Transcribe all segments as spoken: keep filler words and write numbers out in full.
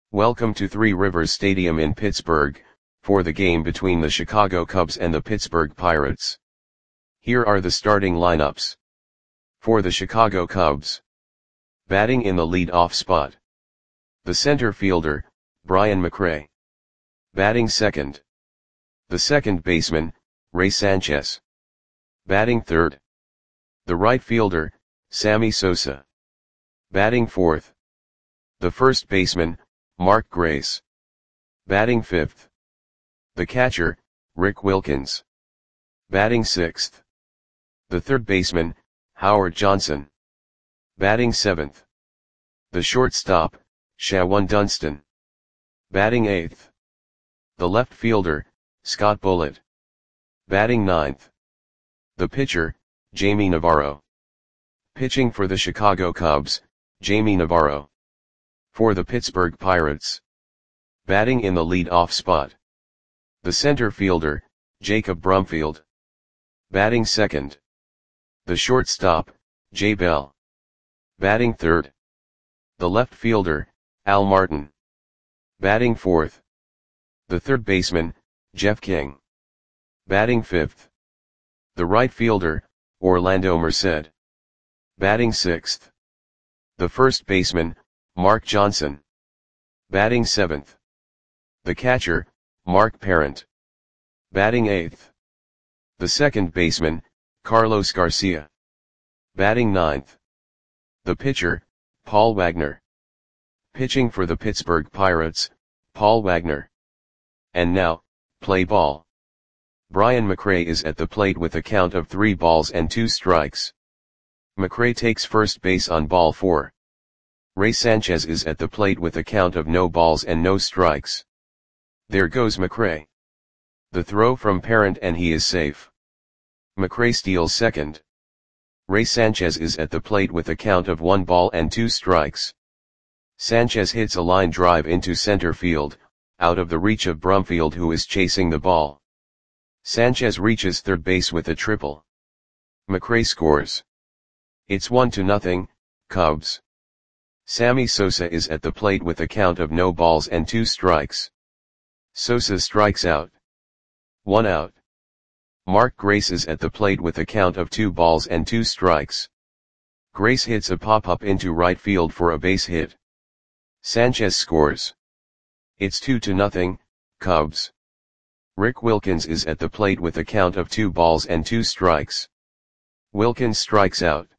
Welcome to Three Rivers Stadium in Pittsburgh, for the game between the Chicago Cubs and the Pittsburgh Pirates. Here are the starting lineups. For the Chicago Cubs. Batting in the lead-off spot. The center fielder, Brian McRae. Batting second. The second baseman, Ray Sanchez. Batting third. The right fielder, Sammy Sosa. Batting fourth. The first baseman, Mark Grace. Batting fifth. The catcher, Rick Wilkins. Batting sixth. The third baseman, Howard Johnson. Batting seventh. The shortstop, Shawon Dunston. Batting eighth. The left fielder, Scott Bullitt. Batting ninth. The pitcher, Jamie Navarro. Pitching for the Chicago Cubs, Jamie Navarro. For the Pittsburgh Pirates. Batting in the lead-off spot. The center fielder, Jacob Brumfield. Batting second. The shortstop, Jay Bell. Batting third. The left fielder, Al Martin. Batting fourth. The third baseman, Jeff King. Batting fifth. The right fielder, Orlando Merced. Batting sixth. The first baseman, Mark Johnson. Batting seventh. The catcher, Mark Parent. Batting eighth. The second baseman, Carlos Garcia. Batting ninth. The pitcher, Paul Wagner. Pitching for the Pittsburgh Pirates, Paul Wagner. And now, play ball. Brian McRae is at the plate with a count of three balls and two strikes. McRae takes first base on ball four. Ray Sanchez is at the plate with a count of no balls and no strikes. There goes McRae. The throw from Parent and he is safe. McRae steals second. Ray Sanchez is at the plate with a count of one ball and two strikes. Sanchez hits a line drive into center field, out of the reach of Brumfield who is chasing the ball. Sanchez reaches third base with a triple. McRae scores. It's one to nothing, Cubs. Sammy Sosa is at the plate with a count of no balls and two strikes. Sosa strikes out. One out. Mark Grace is at the plate with a count of two balls and two strikes. Grace hits a pop-up into right field for a base hit. Sanchez scores. It's two to nothing, Cubs. Rick Wilkins is at the plate with a count of two balls and two strikes. Wilkins strikes out.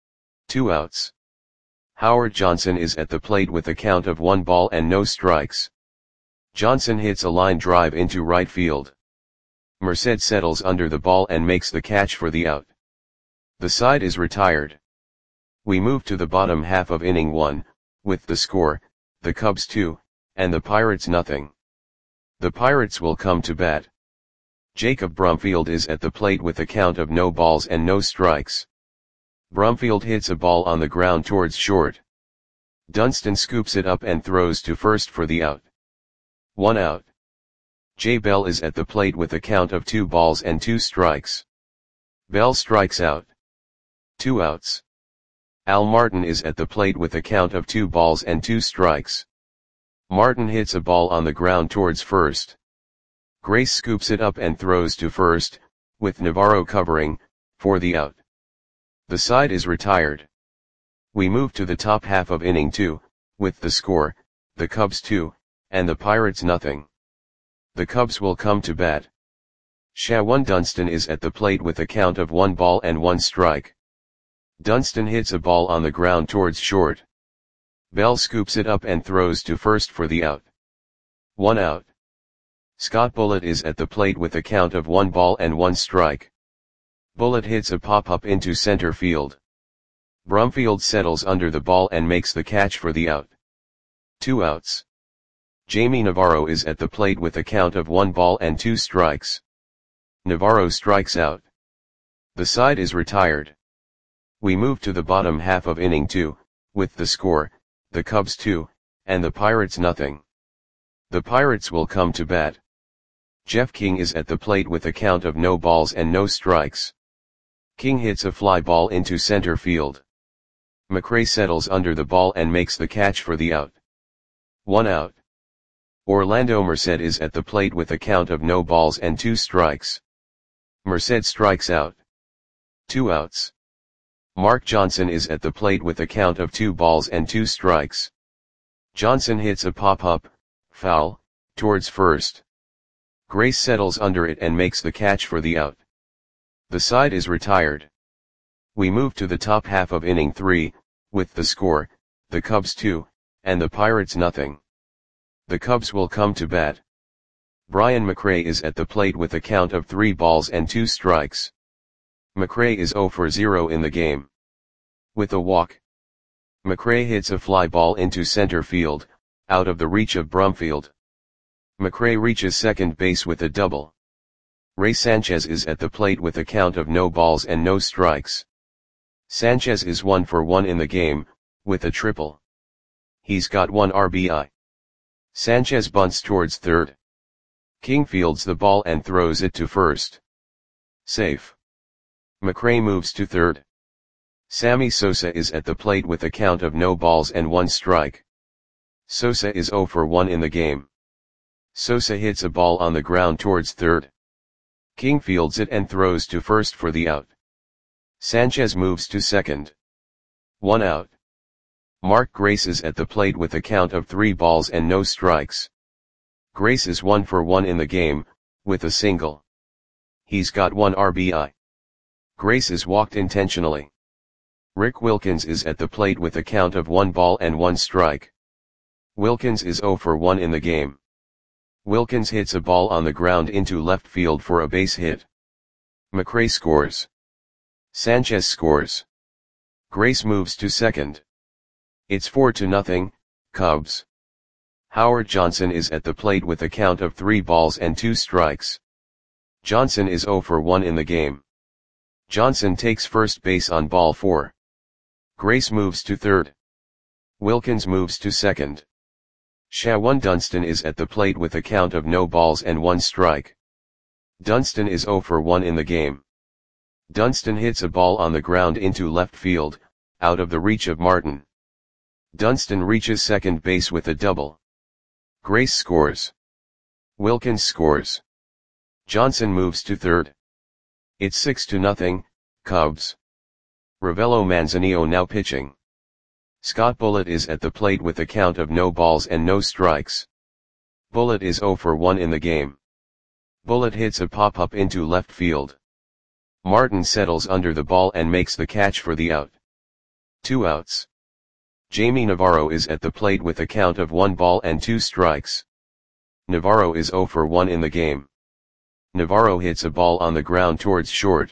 Two outs. Howard Johnson is at the plate with a count of one ball and no strikes. Johnson hits a line drive into right field. Merced settles under the ball and makes the catch for the out. The side is retired. We move to the bottom half of inning one, with the score, the Cubs two, and the Pirates nothing. The Pirates will come to bat. Jacob Brumfield is at the plate with a count of no balls and no strikes. Brumfield hits a ball on the ground towards short. Dunston scoops it up and throws to first for the out. One out. Jay Bell is at the plate with a count of two balls and two strikes. Bell strikes out. Two outs. Al Martin is at the plate with a count of two balls and two strikes. Martin hits a ball on the ground towards first. Grace scoops it up and throws to first, with Navarro covering, for the out. The side is retired. We move to the top half of inning two, with the score, the Cubs two, and the Pirates nothing. The Cubs will come to bat. Shawon Dunston is at the plate with a count of one ball and one strike. Dunston hits a ball on the ground towards short. Bell scoops it up and throws to first for the out. One out. Scott Bullitt is at the plate with a count of one ball and one strike. Bullitt hits a pop-up into center field. Brumfield settles under the ball and makes the catch for the out. Two outs. Jamie Navarro is at the plate with a count of one ball and two strikes. Navarro strikes out. The side is retired. We move to the bottom half of inning two, with the score, the Cubs two, and the Pirates nothing. The Pirates will come to bat. Jeff King is at the plate with a count of no balls and no strikes. King hits a fly ball into center field. McRae settles under the ball and makes the catch for the out. One out. Orlando Merced is at the plate with a count of no balls and two strikes. Merced strikes out. Two outs. Mark Johnson is at the plate with a count of two balls and two strikes. Johnson hits a pop-up, foul, towards first. Grace settles under it and makes the catch for the out. The side is retired. We move to the top half of inning three, with the score, the Cubs two, and the Pirates nothing. The Cubs will come to bat. Brian McRae is at the plate with a count of three balls and two strikes. McRae is zero for zero in the game. With a walk, McRae hits a fly ball into center field, out of the reach of Brumfield. McRae reaches second base with a double. Ray Sanchez is at the plate with a count of no balls and no strikes. Sanchez is one for one in the game, with a triple. He's got one R B I. Sanchez bunts towards third. King fields the ball and throws it to first. Safe. McRae moves to third. Sammy Sosa is at the plate with a count of no balls and one strike. Sosa is zero for one in the game. Sosa hits a ball on the ground towards third. King fields it and throws to first for the out. Sanchez moves to second. One out. Mark Grace is at the plate with a count of three balls and no strikes. Grace is one for one in the game, with a single. He's got one R B I. Grace is walked intentionally. Rick Wilkins is at the plate with a count of one ball and one strike. Wilkins is zero for one in the game. Wilkins hits a ball on the ground into left field for a base hit. McRae scores. Sanchez scores. Grace moves to second. It's four to nothing, Cubs. Howard Johnson is at the plate with a count of three balls and two strikes. Johnson is zero for one in the game. Johnson takes first base on ball four. Grace moves to third. Wilkins moves to second. Shawan Dunston is at the plate with a count of no balls and one strike. Dunston is zero for one in the game. Dunston hits a ball on the ground into left field, out of the reach of Martin. Dunston reaches second base with a double. Grace scores. Wilkins scores. Johnson moves to third. It's six to nothing, Cubs. Ravelo Manzanillo now pitching. Scott Bullitt is at the plate with a count of no balls and no strikes. Bullitt is zero for one in the game. Bullitt hits a pop-up into left field. Martin settles under the ball and makes the catch for the out. Two outs. Jamie Navarro is at the plate with a count of one ball and two strikes. Navarro is zero for one in the game. Navarro hits a ball on the ground towards short.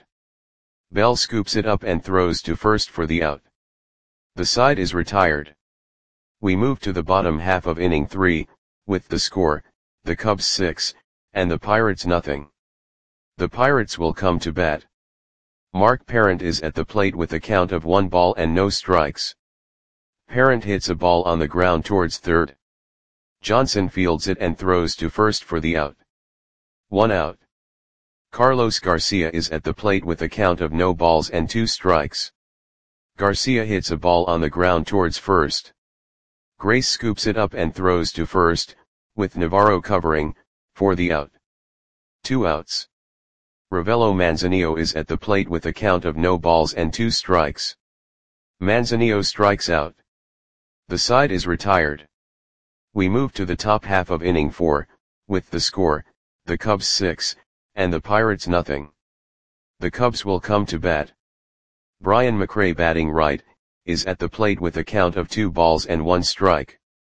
Bell scoops it up and throws to first for the out. The side is retired. We move to the bottom half of inning three, with the score, the Cubs six, and the Pirates nothing. The Pirates will come to bat. Mark Parent is at the plate with a count of one ball and no strikes. Parent hits a ball on the ground towards third. Johnson fields it and throws to first for the out. One out. Carlos Garcia is at the plate with a count of no balls and two strikes. Garcia hits a ball on the ground towards first. Grace scoops it up and throws to first, with Navarro covering, for the out. Two outs. Ravelo Manzanillo is at the plate with a count of no balls and two strikes. Manzanillo strikes out. The side is retired. We move to the top half of inning four, with the score, the Cubs six, and the Pirates nothing. The Cubs will come to bat. Brian McRae batting right, is at the plate with a count of two balls and one strike.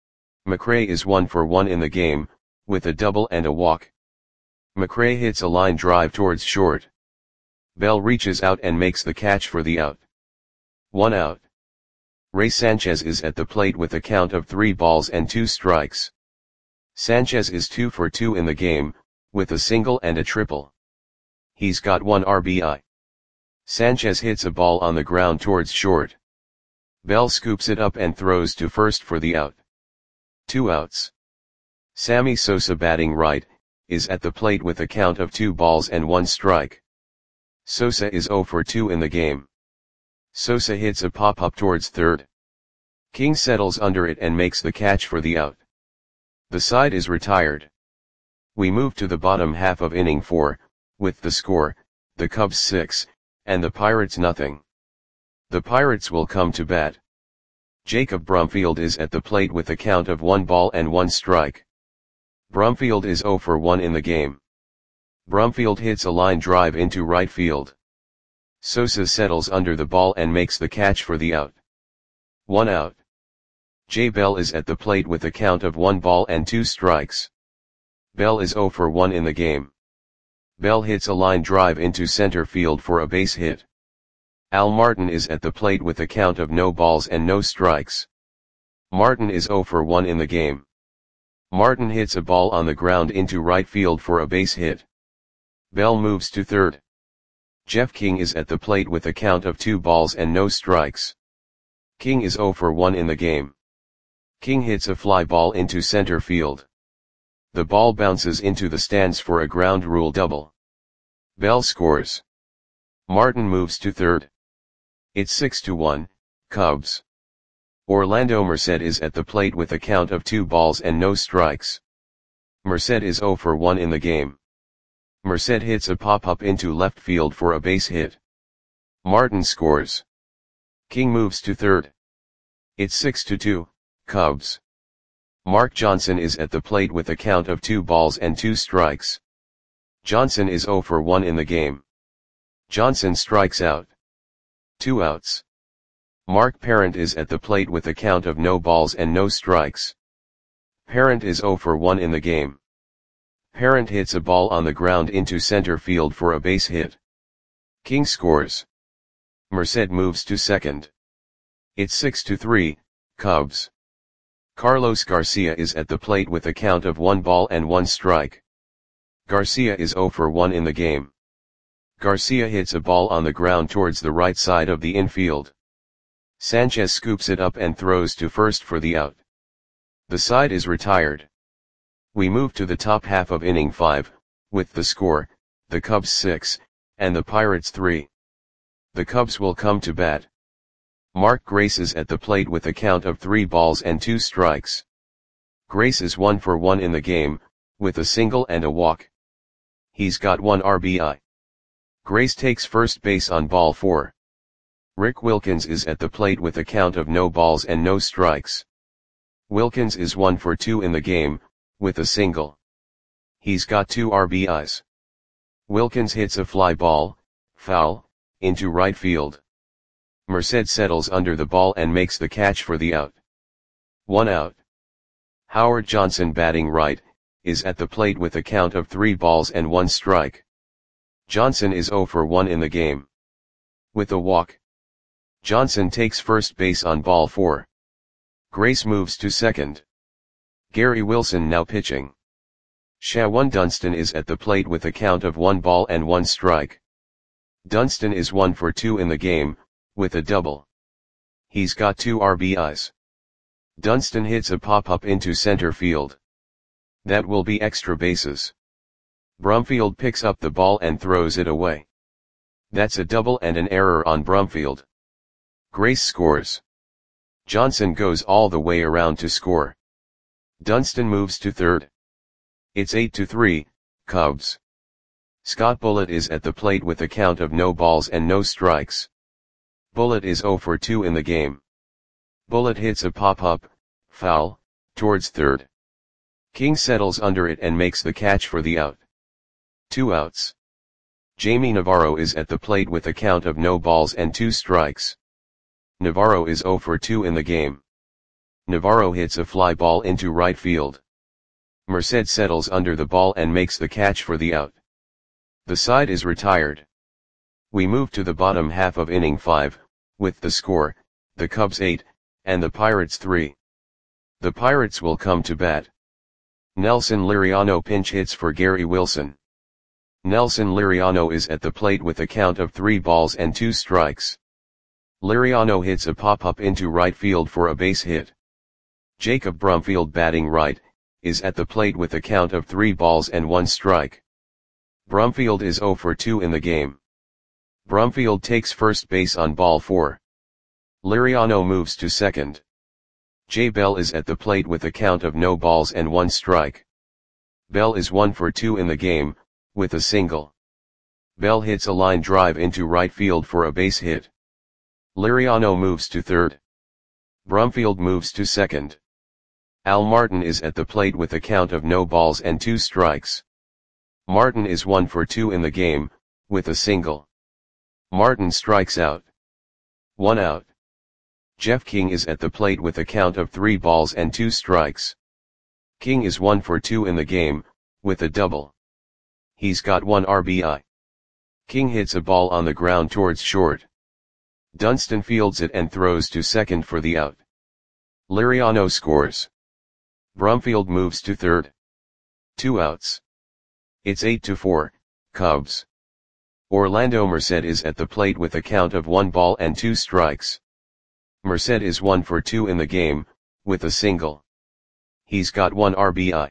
McRae is one for one in the game, with a double and a walk. McRae hits a line drive towards short. Bell reaches out and makes the catch for the out. One out. Ray Sanchez is at the plate with a count of three balls and two strikes. Sanchez is two for two in the game, with a single and a triple. He's got one R B I. Sanchez hits a ball on the ground towards short. Bell scoops it up and throws to first for the out. Two outs. Sammy Sosa batting right, is at the plate with a count of two balls and one strike. Sosa is zero for two in the game. Sosa hits a pop-up towards third. King settles under it and makes the catch for the out. The side is retired. We move to the bottom half of inning four, with the score, the Cubs six, and the Pirates nothing. The Pirates will come to bat. Jacob Brumfield is at the plate with a count of one ball and one strike. Brumfield is zero for one in the game. Brumfield hits a line drive into right field. Sosa settles under the ball and makes the catch for the out. One out. Jay Bell is at the plate with a count of one ball and two strikes. Bell is zero for one in the game. Bell hits a line drive into center field for a base hit. Al Martin is at the plate with a count of no balls and no strikes. Martin is zero for one in the game. Martin hits a ball on the ground into right field for a base hit. Bell moves to third. Jeff King is at the plate with a count of two balls and no strikes. King is zero for one in the game. King hits a fly ball into center field. The ball bounces into the stands for a ground rule double. Bell scores. Martin moves to third. It's six to one, Cubs. Orlando Merced is at the plate with a count of two balls and no strikes. Merced is zero for one in the game. Merced hits a pop-up into left field for a base hit. Martin scores. King moves to third. It's six to two, Cubs. Mark Johnson is at the plate with a count of two balls and two strikes. Johnson is zero for one in the game. Johnson strikes out. Two outs. Mark Parent is at the plate with a count of no balls and no strikes. Parent is zero for one in the game. Parent hits a ball on the ground into center field for a base hit. King scores. Merced moves to second. It's six to three, Cubs. Carlos Garcia is at the plate with a count of one ball and one strike. Garcia is zero for one in the game. Garcia hits a ball on the ground towards the right side of the infield. Sanchez scoops it up and throws to first for the out. The side is retired. We move to the top half of inning five, with the score, the Cubs six, and the Pirates three. The Cubs will come to bat. Mark Grace is at the plate with a count of three balls and two strikes. Grace is one for one in the game, with a single and a walk. He's got one R B I. Grace takes first base on ball four. Rick Wilkins is at the plate with a count of no balls and no strikes. Wilkins is one for two in the game, with a single. He's got two R B Is. Wilkins hits a fly ball, foul, into right field. Merced settles under the ball and makes the catch for the out. One out. Howard Johnson, batting right, is at the plate with a count of three balls and one strike. Johnson is zero for one in the game. With a walk. Johnson takes first base on ball four. Grace moves to second. Gary Wilson now pitching. Shawan Dunston is at the plate with a count of one ball and one strike. Dunston is one for two in the game, with a double. He's got two R B Is. Dunston hits a pop-up into center field. That will be extra bases. Brumfield picks up the ball and throws it away. That's a double and an error on Brumfield. Grace scores. Johnson goes all the way around to score. Dunston moves to third. It's eight to three, Cubs. Scott Bullitt is at the plate with a count of no balls and no strikes. Bullitt is zero for two in the game. Bullitt hits a pop-up, foul, towards third. King settles under it and makes the catch for the out. Two outs. Jamie Navarro is at the plate with a count of no balls and two strikes. Navarro is zero for two in the game. Navarro hits a fly ball into right field. Merced settles under the ball and makes the catch for the out. The side is retired. We move to the bottom half of inning five, with the score, the Cubs eight, and the Pirates three. The Pirates will come to bat. Nelson Liriano pinch hits for Gary Wilson. Nelson Liriano is at the plate with a count of three balls and two strikes. Liriano hits a pop-up into right field for a base hit. Jacob Brumfield, batting right, is at the plate with a count of three balls and one strike. Brumfield is zero for two in the game. Brumfield takes first base on ball four. Liriano moves to second. Jay Bell is at the plate with a count of no balls and one strike. Bell is one for two in the game, with a single. Bell hits a line drive into right field for a base hit. Liriano moves to third. Brumfield moves to second. Al Martin is at the plate with a count of no balls and two strikes. Martin is one for two in the game, with a single. Martin strikes out. One out. Jeff King is at the plate with a count of three balls and two strikes. King is one for two in the game, with a double. He's got one R B I. King hits a ball on the ground towards short. Dunston fields it and throws to second for the out. Liriano scores. Brumfield moves to third. Two outs. It's eight to four, Cubs. Orlando Merced is at the plate with a count of one ball and two strikes. Merced is one for two in the game, with a single. He's got one R B I.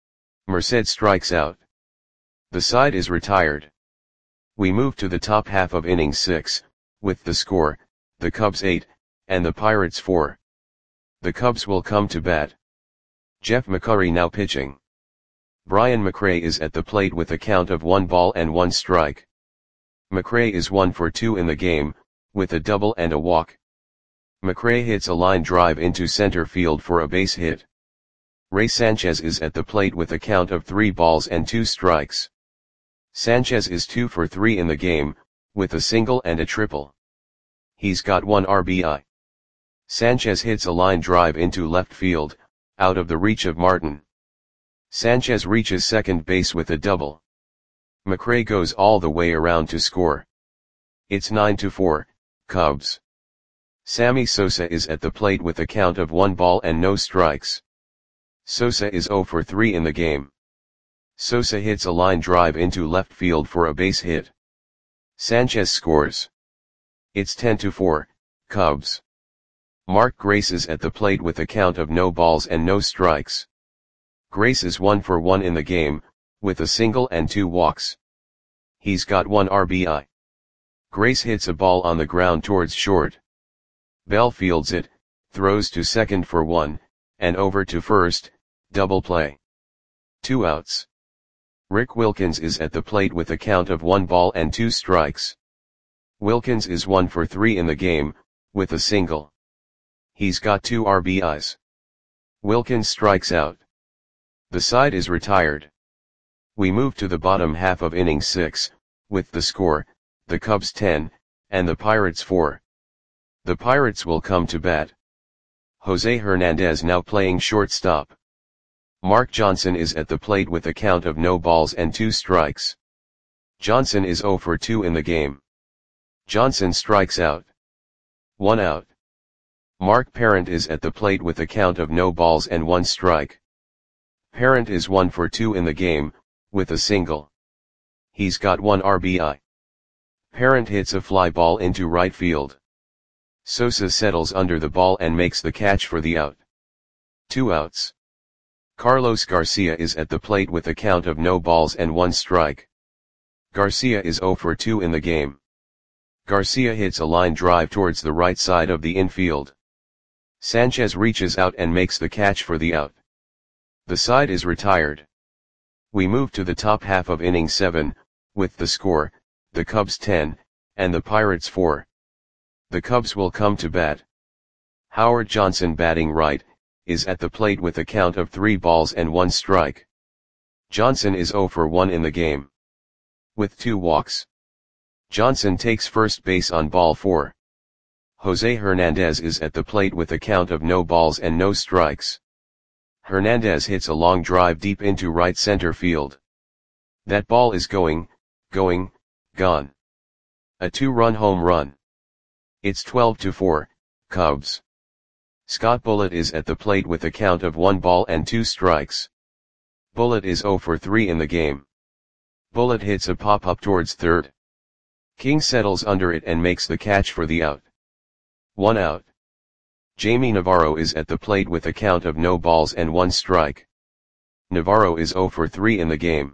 Merced strikes out. The side is retired. We move to the top half of inning six, with the score, the Cubs eight, and the Pirates four. The Cubs will come to bat. Jeff McCurry now pitching. Brian McRae is at the plate with a count of one ball and one strike. McRae is one for two in the game, with a double and a walk. McRae hits a line drive into center field for a base hit. Ray Sanchez is at the plate with a count of three balls and two strikes. Sanchez is two for three in the game, with a single and a triple. He's got one R B I. Sanchez hits a line drive into left field, out of the reach of Martin. Sanchez reaches second base with a double. McRae goes all the way around to score. It's nine to four, Cubs. Sammy Sosa is at the plate with a count of one ball and no strikes. Sosa is zero for three in the game. Sosa hits a line drive into left field for a base hit. Sanchez scores. It's ten to four, Cubs. Mark Grace is at the plate with a count of no balls and no strikes. Grace is one for one in the game, with a single and two walks. He's got one R B I. Grace hits a ball on the ground towards short. Bell fields it, throws to second for one, and over to first, double play. Two outs. Rick Wilkins is at the plate with a count of one ball and two strikes. Wilkins is one for three in the game, with a single. He's got two R B Is. Wilkins strikes out. The side is retired. We move to the bottom half of inning six, with the score, the Cubs ten, and the Pirates four. The Pirates will come to bat. Jose Hernandez now playing shortstop. Mark Johnson is at the plate with a count of no balls and two strikes. Johnson is zero for two in the game. Johnson strikes out. One out. Mark Parent is at the plate with a count of no balls and one strike. Parent is one for two in the game, with a single. He's got one R B I. Parent hits a fly ball into right field. Sosa settles under the ball and makes the catch for the out. Two outs. Carlos Garcia is at the plate with a count of no balls and one strike. Garcia is zero for two in the game. Garcia hits a line drive towards the right side of the infield. Sanchez reaches out and makes the catch for the out. The side is retired. We move to the top half of inning seven, with the score, the Cubs ten, and the Pirates four. The Cubs will come to bat. Howard Johnson batting right, is at the plate with a count of three balls and one strike. Johnson is zero for one in the game. With two walks. Johnson takes first base on ball four. Jose Hernandez is at the plate with a count of no balls and no strikes. Hernandez hits a long drive deep into right center field. That ball is going, going, gone. A two-run home run. It's twelve to four, Cubs. Scott Bullitt is at the plate with a count of one ball and two strikes. Bullitt is zero for three in the game. Bullitt hits a pop-up towards third. King settles under it and makes the catch for the out. One out. Jamie Navarro is at the plate with a count of no balls and one strike. Navarro is zero for three in the game.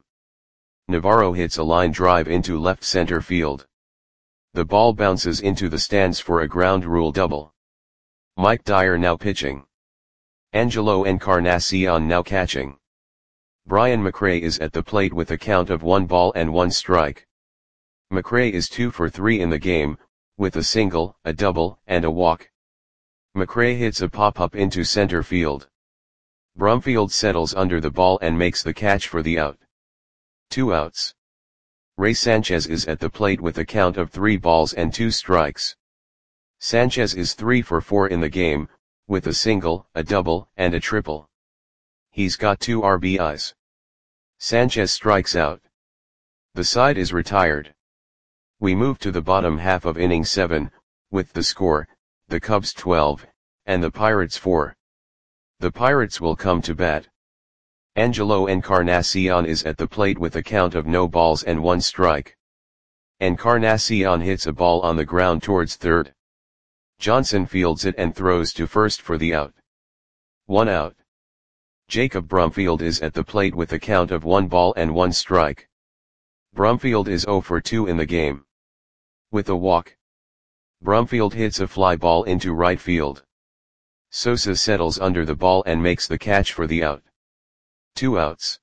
Navarro hits a line drive into left center field. The ball bounces into the stands for a ground rule double. Mike Dyer now pitching. Angelo Encarnacion now catching. Brian McRae is at the plate with a count of one ball and one strike. McRae is two for three in the game, with a single, a double, and a walk. McRae hits a pop-up into center field. Brumfield settles under the ball and makes the catch for the out. Two outs. Ray Sanchez is at the plate with a count of three balls and two strikes. Sanchez is three for four in the game, with a single, a double, and a triple. He's got two R B Is. Sanchez strikes out. The side is retired. We move to the bottom half of inning seven, with the score, the Cubs twelve, and the Pirates four. The Pirates will come to bat. Angelo Encarnacion is at the plate with a count of no balls and one strike. Encarnacion hits a ball on the ground towards third. Johnson fields it and throws to first for the out. One out. Jacob Brumfield is at the plate with a count of one ball and one strike. Brumfield is zero for two in the game. With a walk. Brumfield hits a fly ball into right field. Sosa settles under the ball and makes the catch for the out. Two outs.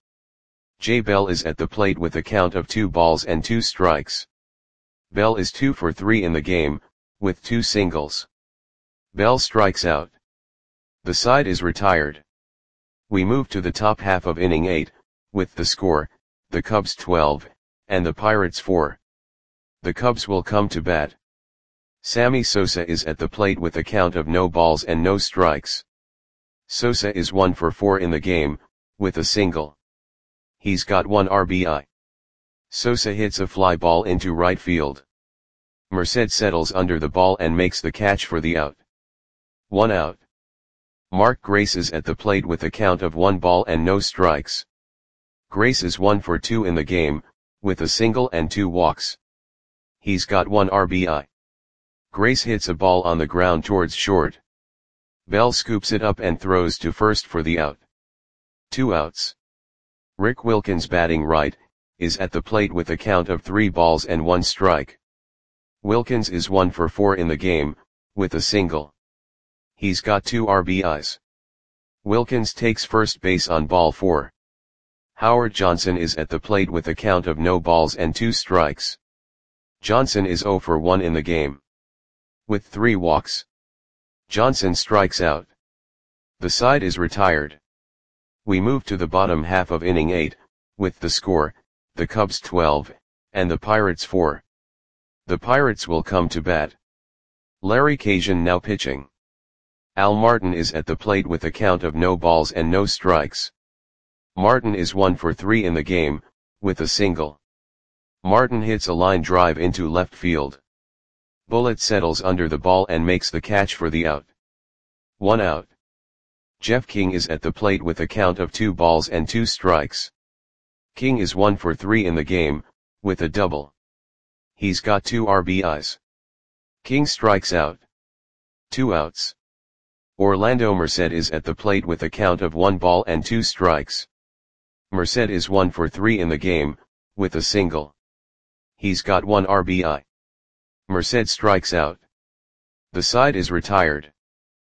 Jay Bell is at the plate with a count of two balls and two strikes. Bell is two for three in the game, with two singles. Bell strikes out. The side is retired. We move to the top half of inning eight, with the score, the Cubs twelve, and the Pirates four. The Cubs will come to bat. Sammy Sosa is at the plate with a count of no balls and no strikes. Sosa is one for four in the game, with a single. He's got one R B I. Sosa hits a fly ball into right field. Merced settles under the ball and makes the catch for the out. One out. Mark Grace is at the plate with a count of one ball and no strikes. Grace is one for two in the game, with a single and two walks. He's got one R B I. Grace hits a ball on the ground towards short. Bell scoops it up and throws to first for the out. Two outs. Rick Wilkins, batting right, is at the plate with a count of three balls and one strike. Wilkins is one for four in the game, with a single. He's got two R B Is. Wilkins takes first base on ball four. Howard Johnson is at the plate with a count of no balls and two strikes. Johnson is zero for one in the game. With three walks. Johnson strikes out. The side is retired. We move to the bottom half of inning eight, with the score, the Cubs twelve, and the Pirates four. The Pirates will come to bat. Larry Cajuan now pitching. Al Martin is at the plate with a count of no balls and no strikes. Martin is one for three in the game, with a single. Martin hits a line drive into left field. Bullitt settles under the ball and makes the catch for the out. One out. Jeff King is at the plate with a count of two balls and two strikes. King is one for three in the game, with a double. He's got two R B Is. King strikes out. Two outs. Orlando Merced is at the plate with a count of one ball and two strikes. Merced is one for three in the game, with a single. He's got one R B I. Merced strikes out. The side is retired.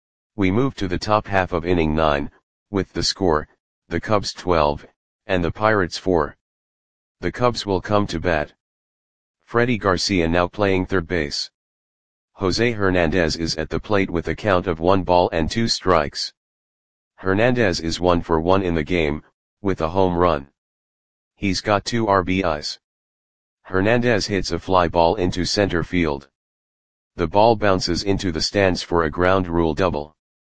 We move to the top half of inning nine, with the score, the Cubs twelve, and the Pirates four. The Cubs will come to bat. Freddie Garcia now playing third base. Jose Hernandez is at the plate with a count of one ball and two strikes. Hernandez is one for one in the game, with a home run. He's got two R B Is. Hernandez hits a fly ball into center field. The ball bounces into the stands for a ground rule double.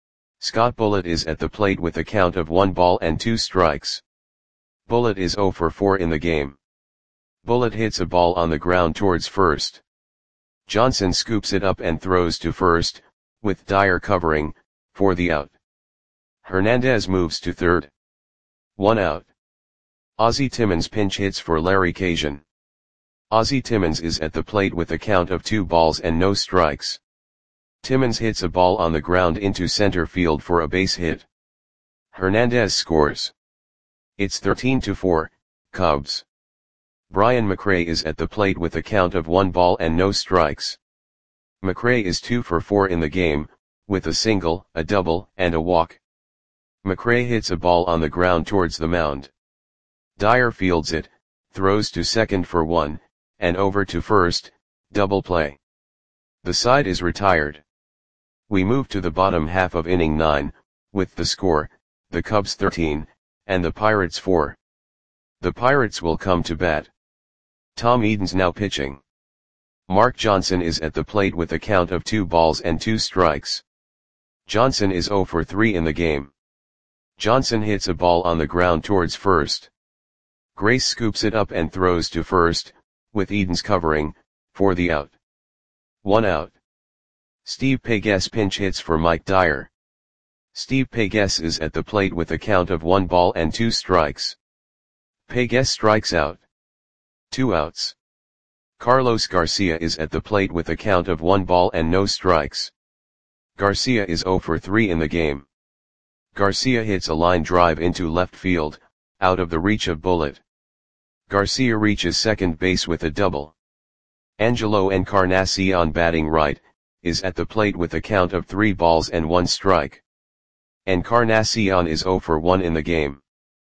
Scott Bullitt is at the plate with a count of one ball and two strikes. Bullitt is zero for four in the game. Bullitt hits a ball on the ground towards first. Johnson scoops it up and throws to first, with Dyer covering, for the out. Hernandez moves to third. One out. Ozzie Timmons pinch hits for Larry Cajuan. Ozzie Timmons is at the plate with a count of two balls and no strikes. Timmons hits a ball on the ground into center field for a base hit. Hernandez scores. It's thirteen to four, Cubs. Brian McRae is at the plate with a count of one ball and no strikes. McRae is two for four in the game, with a single, a double, and a walk. McRae hits a ball on the ground towards the mound. Dyer fields it, throws to second for one, and over to first, double play. The side is retired. We move to the bottom half of inning nine, with the score, the Cubs thirteen, and the Pirates four. The Pirates will come to bat. Tom Edens now pitching. Mark Johnson is at the plate with a count of two balls and two strikes. Johnson is oh for three in the game. Johnson hits a ball on the ground towards first. Grace scoops it up and throws to first, with Edens covering, for the out. One out. Steve Pegues pinch hits for Mike Dyer. Steve Pegues is at the plate with a count of one ball and two strikes. Pegues strikes out. Two outs. Carlos Garcia is at the plate with a count of one ball and no strikes. Garcia is oh for three in the game. Garcia hits a line drive into left field, out of the reach of Bullitt. Garcia reaches second base with a double. Angelo Encarnacion batting right, is at the plate with a count of three balls and one strike. Encarnacion is oh for one in the game.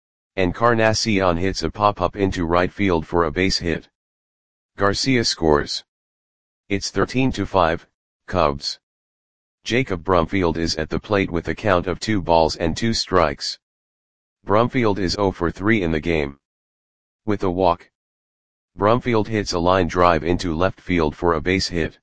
Encarnacion hits a pop-up into right field for a base hit. Garcia scores. It's thirteen to five, Cubs. Jacob Brumfield is at the plate with a count of two balls and two strikes. Brumfield is oh for three in the game. With a walk. Brumfield hits a line drive into left field for a base hit.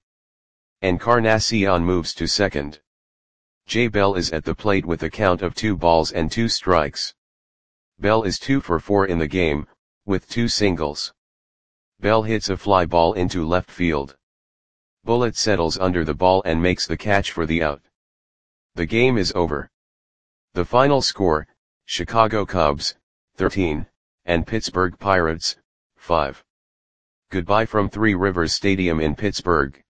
Encarnacion moves to second. Jay Bell is at the plate with a count of two balls and two strikes. Bell is two for four in the game, with two singles. Bell hits a fly ball into left field. Bullitt settles under the ball and makes the catch for the out. The game is over. The final score, Chicago Cubs, thirteen, and Pittsburgh Pirates, five. Goodbye from Three Rivers Stadium in Pittsburgh.